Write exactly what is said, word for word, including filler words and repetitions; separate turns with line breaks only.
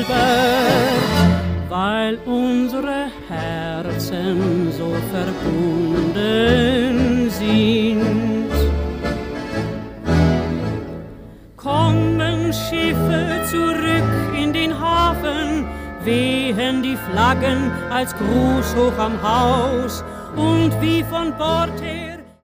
Silber, weil unsere Herzen so verbunden sind. Kommen Schiffe zurück in den Hafen, wehen die Flaggen als Gruß hoch am Haus, und wie von Bord her